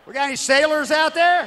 We got any sailors out there?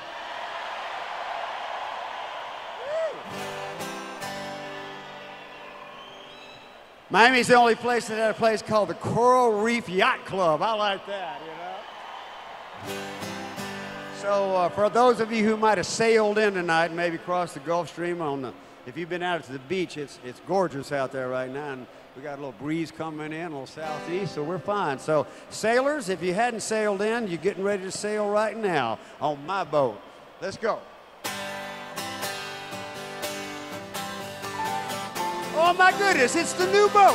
Miami's the only place that had a place called the Coral Reef Yacht Club. I like that, you know. So for those of you who might have sailed in tonight and maybe crossed the Gulf Stream if you've been out to the beach, it's gorgeous out there right now. And we got a little breeze coming in, a little southeast, so we're fine. So sailors, if you hadn't sailed in, you're getting ready to sail right now on my boat. Let's go. Oh my goodness, it's the new boat.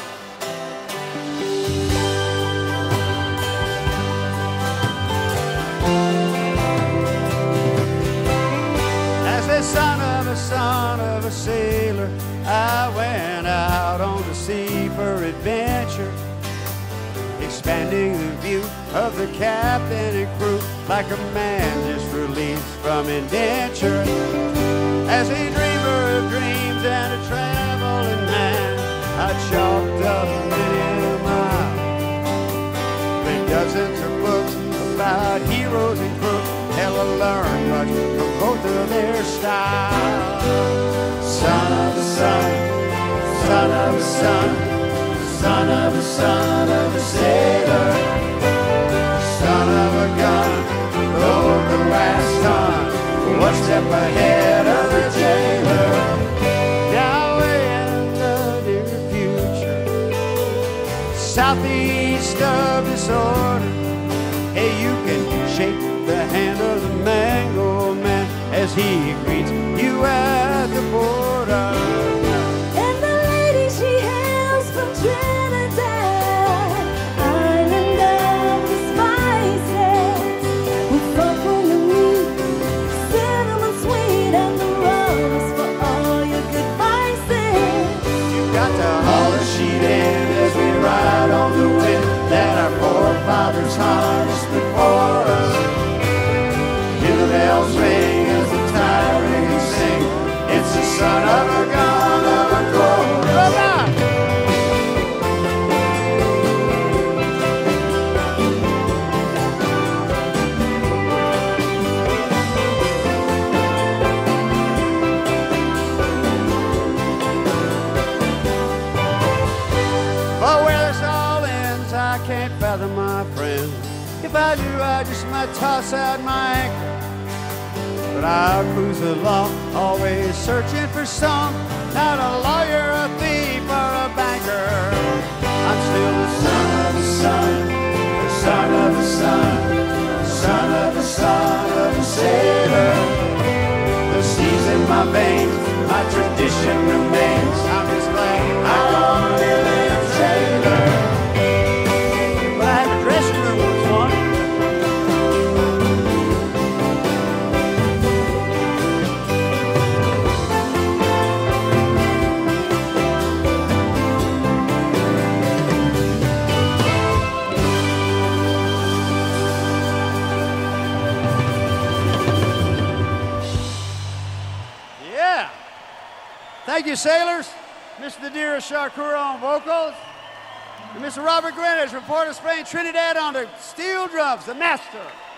As the son of a sailor, I went out on the sea for adventure, expanding the view of the captain and crew like a man just released from indenture. As a dreamer of dreams and a traveling man, I chalked up many a mile, read dozens of books about heroes and crooks. Hell, I learned much from both of their styles. Son of a son, son of a son, son of a son of a sailor, son of a gun, rode the last ton, one step ahead of the jailer. Down way in the near future, southeast of disorder, hey, you can shake the hand of the mango man as he greets you at the border. And the lady, she hails from Trinidad, island of the spices, with funk on the meat, cinnamon sweet, and the rum is for all your good vices. You got to haul a sheet in as we ride on the wind that our forefathers harnessed before us. Hear the bells ring as the tirade sing. It's the son of a gun of a chorus. But where this all ends, I can't fathom, my friend. If I do, I just might toss out my anchor. But I'll cruise along, always searching for some, not a lawyer, a thief, or a banker. I'm still the son of a son, the son of a son, son of a son of a sailor. The sea's in my veins, my tradition remains. I'm just glad I don't live in a trailer. But I have a dressing room with one. Yeah. Thank you, sailors. Mr. Nadira Shakura on vocals. And Mr. Robert Greenwich from Port of Spain, Trinidad on the steel drums, the master.